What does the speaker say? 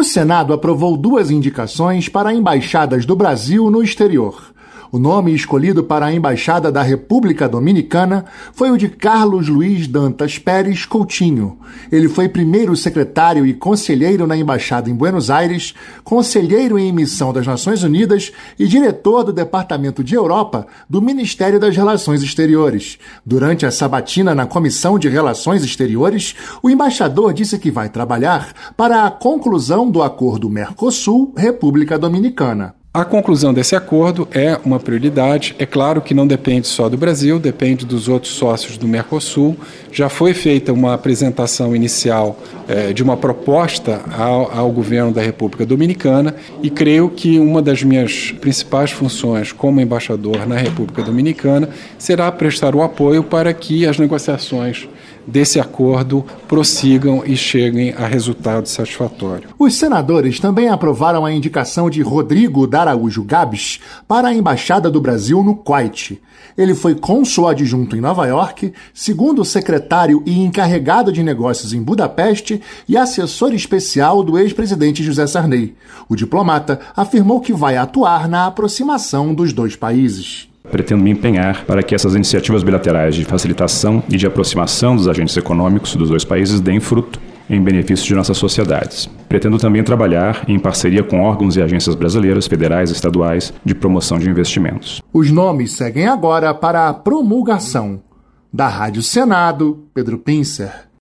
Senado aprovou 2 indicações para embaixadas do Brasil no exterior. O nome escolhido para a Embaixada da República Dominicana foi o de Carlos Luiz Dantas Pérez Coutinho. Ele foi primeiro secretário e conselheiro na Embaixada em Buenos Aires, conselheiro em missão das Nações Unidas e diretor do Departamento de Europa do Ministério das Relações Exteriores. Durante a sabatina na Comissão de Relações Exteriores, o embaixador disse que vai trabalhar para a conclusão do acordo Mercosul-República Dominicana. A conclusão desse acordo é uma prioridade. É claro que não depende só do Brasil, depende dos outros sócios do Mercosul. Já foi feita uma apresentação inicial de uma proposta ao governo da República Dominicana e creio que uma das minhas principais funções como embaixador na República Dominicana será prestar o apoio para que as negociações desse acordo prossigam e cheguem a resultado satisfatório. Os senadores também aprovaram a indicação de Rodrigo D'Araújo Gabes para a Embaixada do Brasil no Kuwait. Ele foi cônsul adjunto em Nova York, segundo secretário e encarregado de negócios em Budapeste e assessor especial do ex-presidente José Sarney. O diplomata afirmou que vai atuar na aproximação dos 2 países. Pretendo me empenhar para que essas iniciativas bilaterais de facilitação e de aproximação dos agentes econômicos dos 2 países deem fruto em benefício de nossas sociedades. Pretendo também trabalhar em parceria com órgãos e agências brasileiras, federais e estaduais de promoção de investimentos. Os nomes seguem agora para a promulgação. Da Rádio Senado, Pedro Pincer.